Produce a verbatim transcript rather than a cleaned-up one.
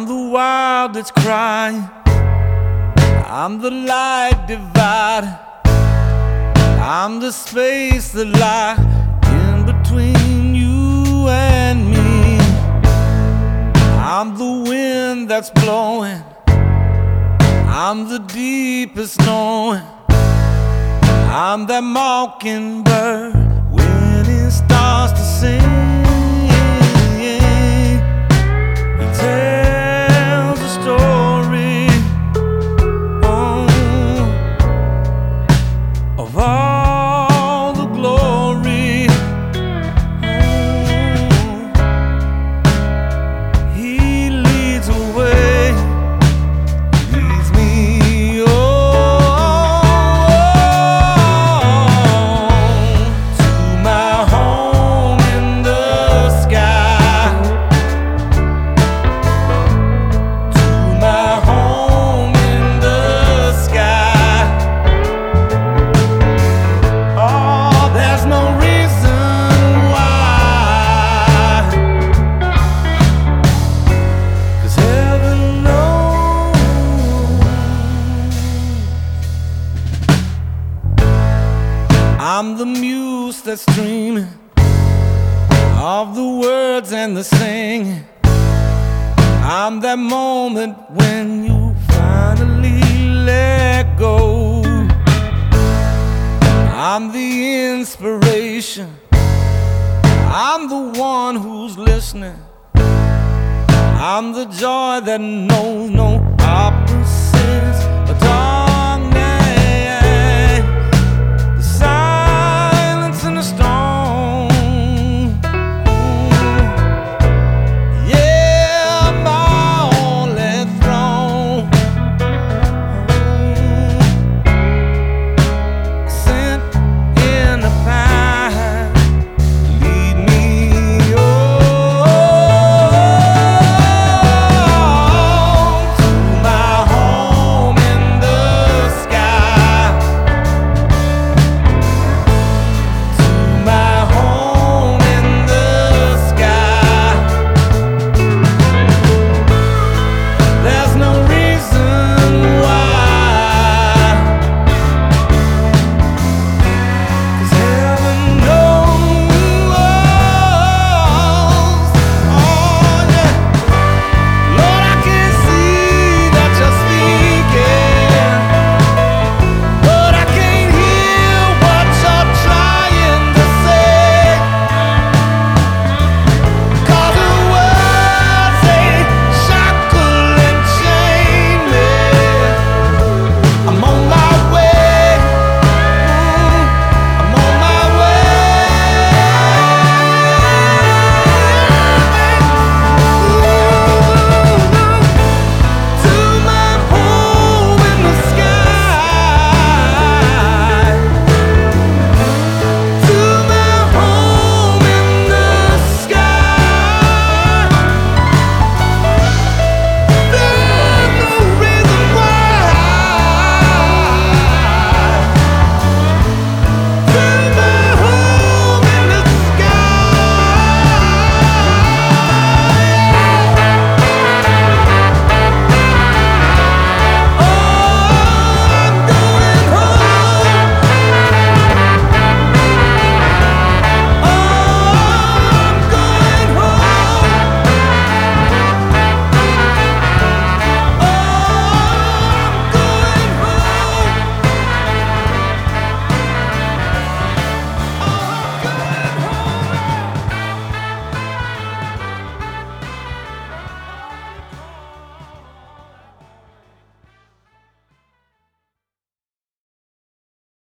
I'm the wild that's crying, I'm the light divided, I'm the space that lies in between you and me. I'm the wind that's blowing, I'm the deepest knowing, I'm that mockingbird when it starts to sing. He tells a story, oh, of all the glory. Oh, he leads away, leads me on to my home in the sky, to my home in the sky. Oh, there's no reason why, 'cause heaven knows. I'm the muse that's dreaming of the words and the singing. I'm that moment when you finally let go. I'm the inspiration, I'm the one who's listening, I'm the joy that knows no